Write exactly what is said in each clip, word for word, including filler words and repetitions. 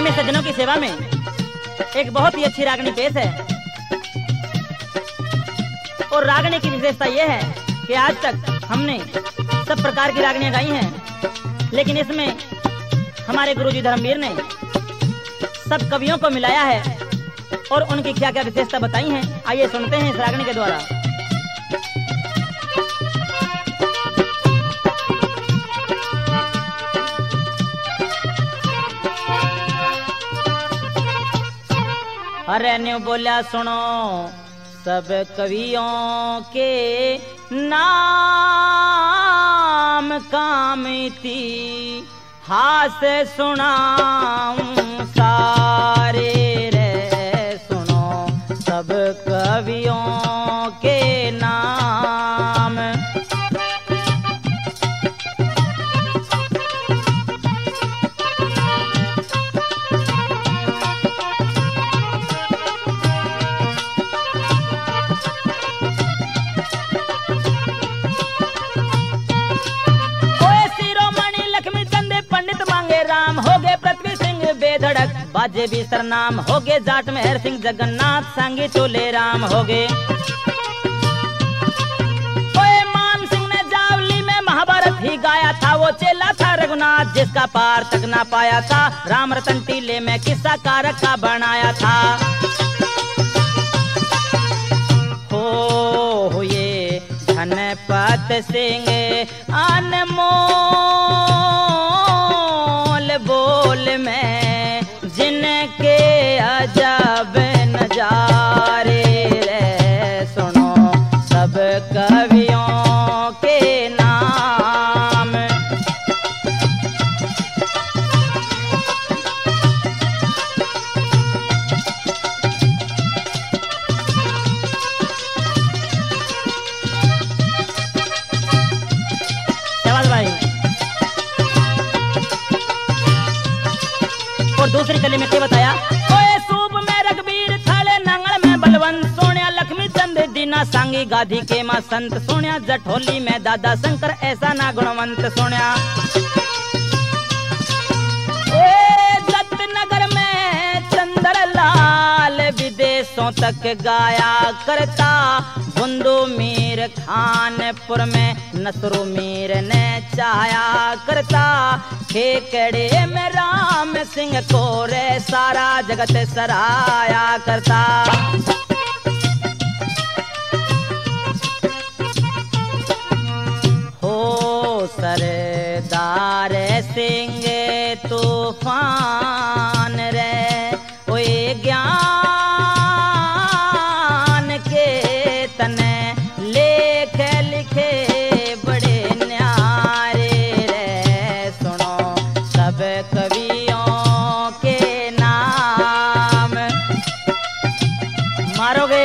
प्रेमी सज्जनों की सेवा में एक बहुत ही अच्छी रागनी पेश है। और रागनी की विशेषता यह है कि आज तक हमने सब प्रकार की रागनियां गाई हैं, लेकिन इसमें हमारे गुरुजी धर्मवीर ने सब कवियों को मिलाया है और उनकी क्या क्या विशेषता बताई हैं। आइए सुनते हैं इस रागनी के द्वारा। अरे न्यू बोला सुनो सब कवियों के नाम कामती हास सुनाऊं सारे रे सुनो सब कवियों के नाम। बेधड़क बाजे भी सरनाम हो गए, जाट में हर सिंह जगन्नाथ सांगी चोले राम हो गए। मान सिंह ने जावली में महाभारत ही गाया था, वो चेला था रघुनाथ जिसका पार तक ना पाया था, राम रतन टीले में किस्सा कारक का बनाया था। हो, हो ये धनपत सिंह अनमोल बोल में जिनके अजब नजारे रे सुनो सब कवियों के नाम। शाबाश भाई। और दूसरी कली में क्या बताया? ओए सूप में रघुवीर थाले नंगल में बलवंत, सोनिया लक्ष्मी चंद दीना सांगी गाधी के मां संत, सोनिया जठोली में दादा शंकर ऐसा ना गुणवंत सोनिया। जत नगर में चंद्रलाल विदेशों तक गाया करता, बुंदू मीर खानपुर में नसरू मीर ने चाया करता, खेकड़े में राम सिंह को रे सारा जगत सराया करता। हो सरदार सिंह तूफान रे ओए ज्ञान के तने लेख लिखे बड़े न्यारे रे सुनो सब कवियों के नाम। मारोगे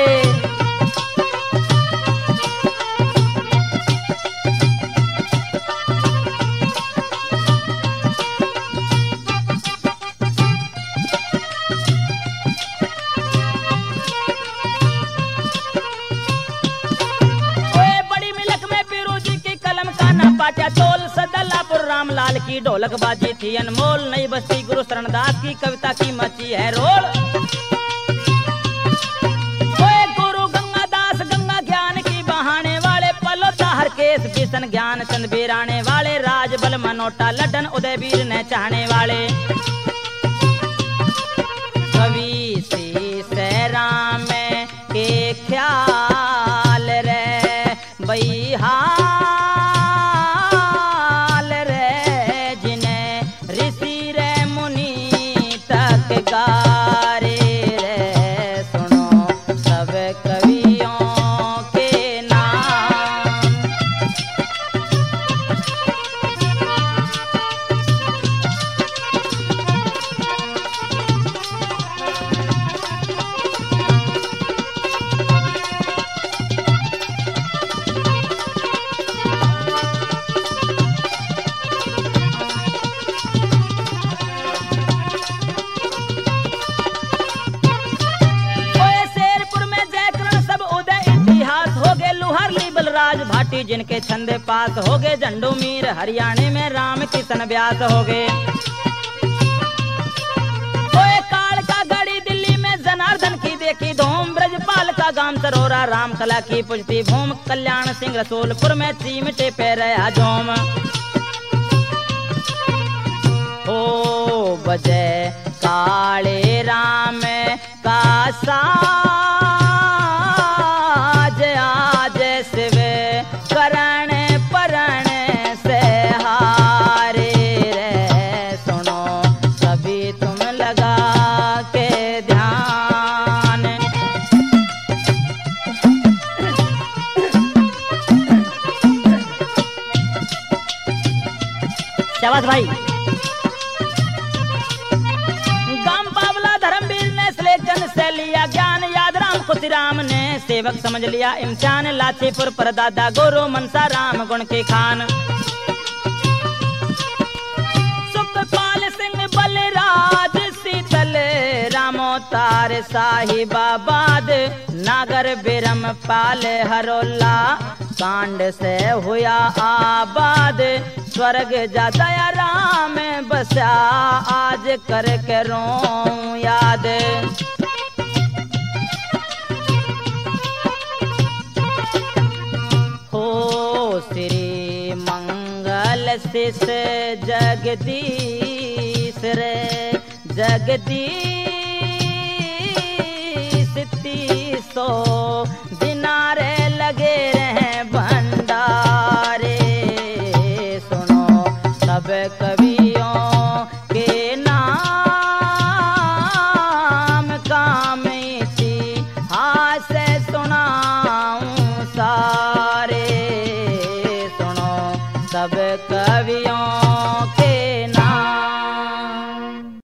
पाटिया तोल सदलापुर रामलाल की ढोलक बाजी थी अनमोल, नई बस्ती गुरु शरणदास की कविता की मची है रोल। ओए गुरु गंगादास गंगा ज्ञान की बहाने वाले, पलोता हर केस किशन ज्ञान चंद बीराने वाले, राजबल मनोटा लड्डन उदयवीर ने चाहने वाले। कवि शीश राम के ख्याल रे बईहा गारे रे सुनो सब कवियों के नाम। राज भाटी जिनके छंदे पास हो गए, झंडू मीर हरियाणे में राम किशन व्यास हो गए। जनार्दन की देखी धूम, ब्रजपाल का गांव सरोरा, राम कला की पुजती भूम, कल्याण सिंह रसूलपुर में चीमटे पे रहा झूम। ओ बजे काले राम का साज, आज शिव करण परण से हारे रे, सुनो कभी तुम लगा के ध्यान। शाबाश भाई। जन से लिया ज्ञान याद, राम खुशीराम ने सेवक समझ लिया इम्तिहान, लाचीपुर पर दादा गोरो मनसा राम गुण के खान। सुखपाल सिंह बलराज शीतल रामोतार साहिबाबाद, नागर बिरम पाल हरोला, कांड से हुआ आबाद, स्वर्ग जा दया राम बसा, आज कर के रोऊं याद। हो श्री मंगल शिष जगदीश रे, जगदीश तीसो दिनारे लगे रहे भंडारे, सुनो सब कवियों के नाम, काम इतिहास सुनाऊं सारे, सुनो सब कवियों